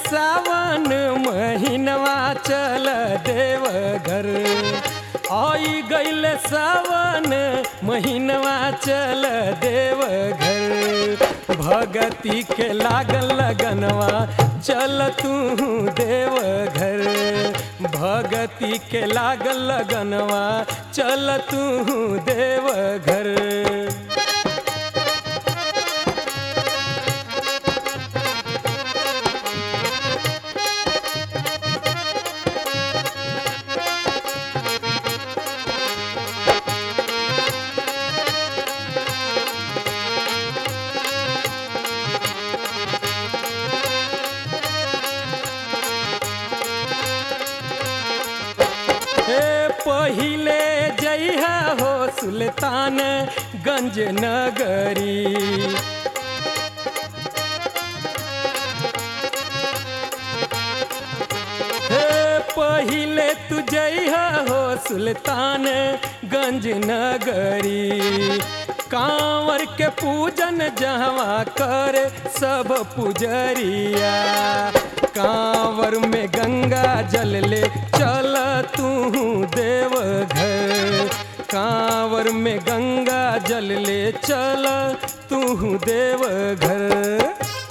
सावन महीनवा चल देव घर। आई गईल सावन महीनवा चल देव घर। भगती के लागल लगनवा चल तू देव घर। भगती के लागल लगनवा चल तू देव घर। पहिले जइहा हो सुल्तानगंज नगरी। पहिले तू जइहा हो सुल्तानगंज नगरी। कांवर के पूजन जहवा करे सब पुजरिया। कांवर में गंगा जल ले चल तू देव घर। कांवर में गंगा जल ले चल तू देव घर।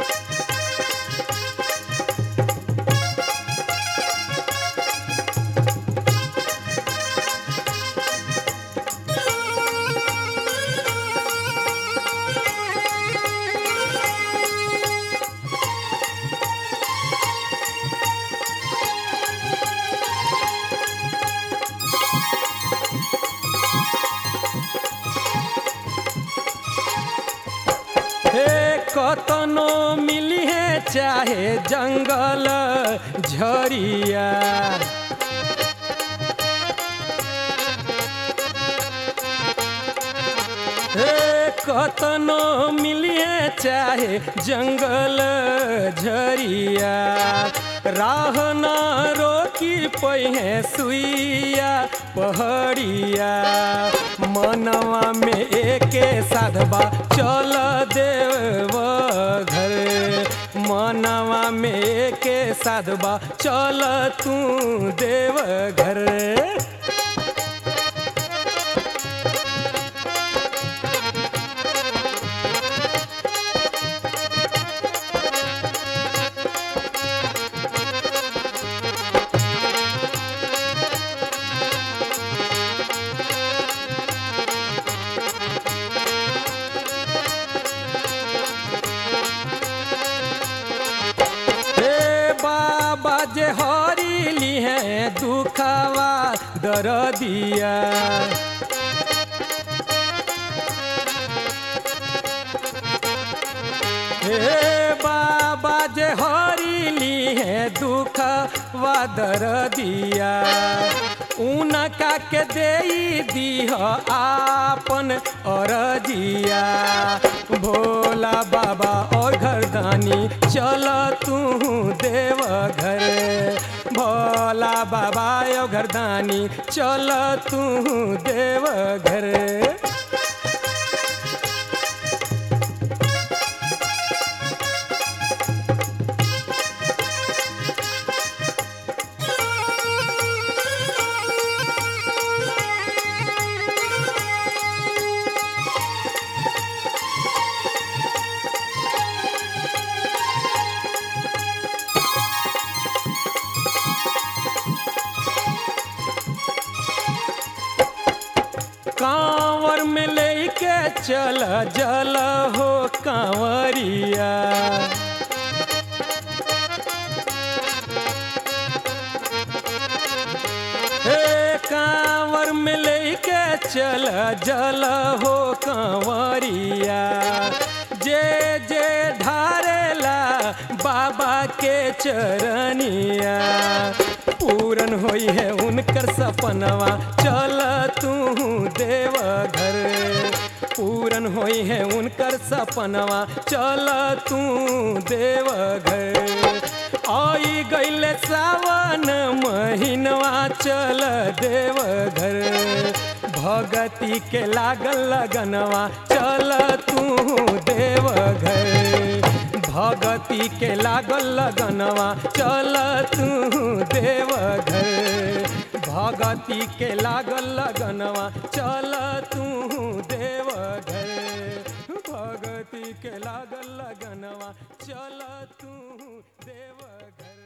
कतनो मिली है चाहे जंगल झरिया। कतनो मिली है चाहे जंगल झरिया। राह न रोकी पहिए सुइया पहड़िया। मनवा में एके साधबा चल देव घर। मनवा में एके साधबा चल तू देव घर। जे हरी ली है दुखवा दर्दिया। हे बाबा जे हरी ली है दुखवा दर्दिया। उनका के देई दीह आपन अरजिया। भोला बाबा और घरदानी चल तू देव घर। भोला बाबा और घरदानी चल तू देव घर। कांवर में लेके चल जल हो कांवरिया। कांवर में लेके चल जल हो कांवरिया। जे जे ढारेला बाबा के चरनिया। पूरन होई है उनकर सपनवा चल तू देव घर। पूरन होई है उनकर सपनवा चल तू देव घर। आई गईल सावन महीनवा चल देव घर। भगती के लागल लगनवा चल तू देव घर। भगती के लागल लगनवा चल तू देवघर। भगती के लागल लगनवा चल तू देवघर। भगती के लागल लगनवा चल तू देवघर।